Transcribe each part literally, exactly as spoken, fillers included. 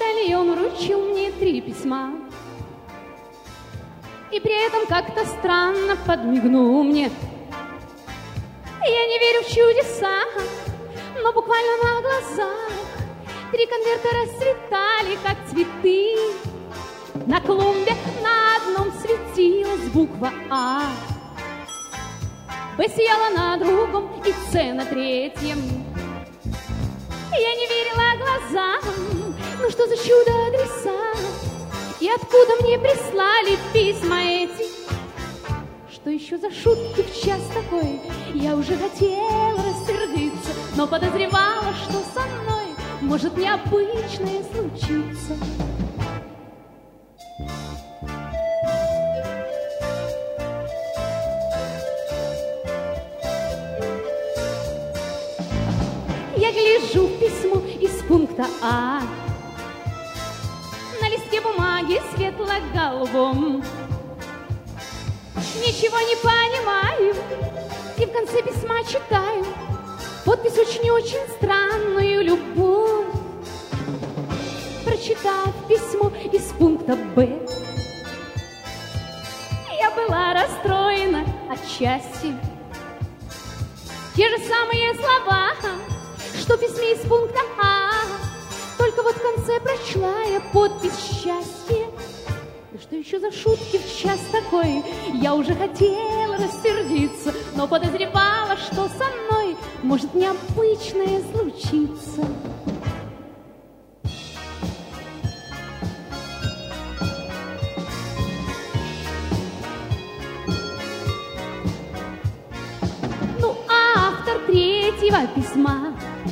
почтальон вручил мне три письма. И при этом как-то странно подмигнул мне. Я не верю в чудеса, но буквально на глазах три конверта расцветали, как цветы. На клумбе на одном светилась буква А, Б сияла на другом и С на третьем. Я не верила глазам, ну что за чудо-адреса? И откуда мне прислали письма эти? Что еще за шутки в час такой? Я уже хотела рассердиться, но подозревала, что со мной может необычное случиться. Я гляжу в письмо из пункта А. На листке бумаги светло-голубом. Ничего не понимаю, и в конце письма читаю подпись очень-очень странную, любовь. Прочитав письмо из пункта Б, я была расстроена отчасти. Те же самые слова, что в письме из пункта А, только вот в конце прочла я подпись «Счастье». Да что еще за шутки в час такой? Я уже хотела рассердиться, но подозревала, что со мной может необычное случиться. Ну, а автор третьего письма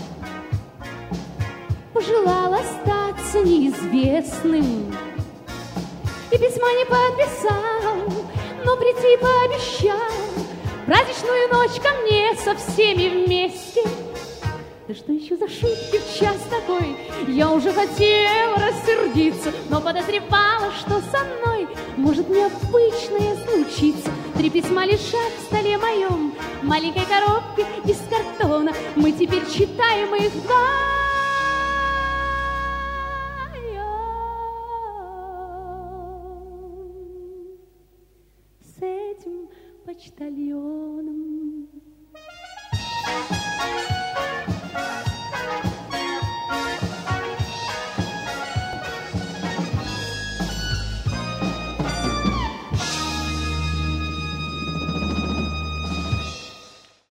пожелал остаться неизвестным. И письма не подписал, но прийти пообещал праздничную ночь ко мне со всеми вместе. Да что еще за шутки в час такой? Я уже хотела рассердиться, но подозревала, что со мной может необычное случиться. Три письма лежат в столе моем, в маленькой коробке из картона. Мы теперь читаем их вдвоем. С этим почтальоном.